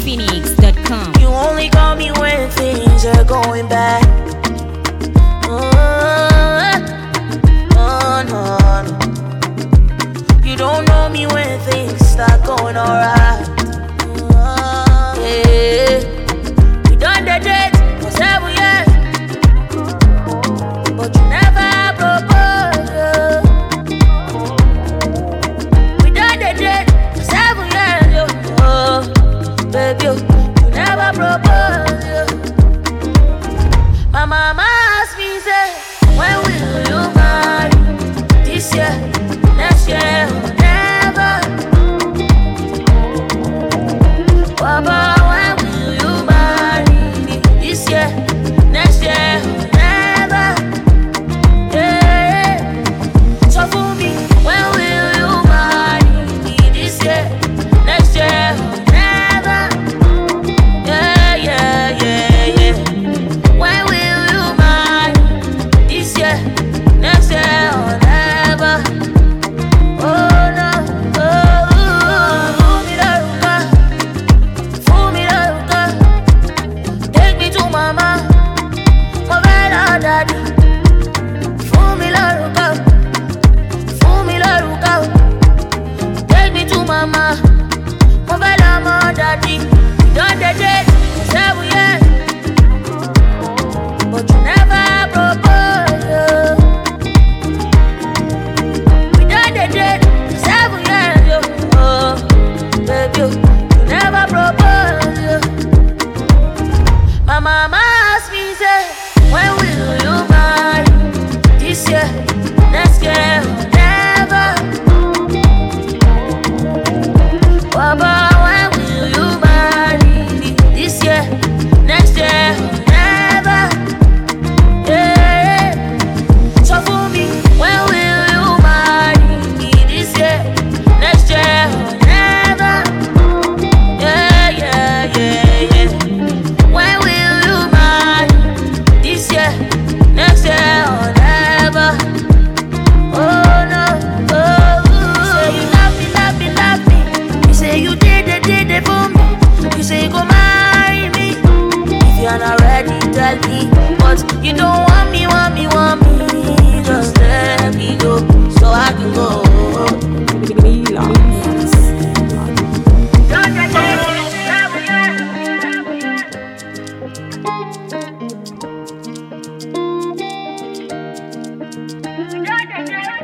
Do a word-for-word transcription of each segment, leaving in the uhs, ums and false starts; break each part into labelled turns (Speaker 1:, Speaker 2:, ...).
Speaker 1: phoenix dot com.
Speaker 2: You only call me when things are going bad. Oh, oh, no, no. You don't know me when things start going alright. Oh, yeah. We done the date for seven years, but you never proposed. Yeah. We done the date for seven years, yo. Oh, baby, you, you never proposed. Yeah. My mama asked me, say, when will you marry? This year, next year, or never. Papa, when will you marry me? This year, next year, or never. Yeah. So for me, when will you marry me? This year, next year, or never. Yeah, yeah, yeah, yeah. When will you marry? This year, next year, or never. Oh no, oh, fool me the ruka, fool me the ruka. Take me to mama, my better daddy. Fool me the ruka, fool me the ruka. Take me to mama, my better my daddy. We done the date, seven years, but you never proposed. Yeah. We done the date, seven years, yo. Oh, baby, you, you never proposed. Yeah. My mama asked me, say, when will you marry? This year, next year, or never. Papa, when will you marry me? This year, next year, or never. Yeah. So for me, when will you marry me? This year, next year, or never. Yeah, yeah, yeah, yeah. When will you marry? This year, next year, or never. Oh no, oh, you say you love me, love me, love me. You say you did it, did it for me. You say you go marry me. If you're not ready, tell me. But you don't want me, want me, want me. Just let me go, so I can go.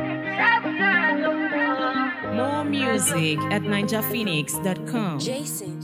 Speaker 1: More music at ninja phoenix dot com.
Speaker 3: Jason.